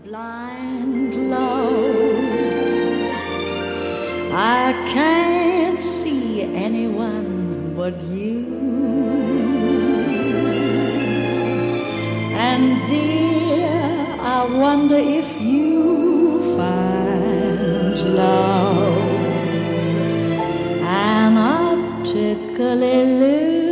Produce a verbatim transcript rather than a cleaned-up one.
blind love. I can't see anyone but you. And dear, I wonder if you find love an optically illusion.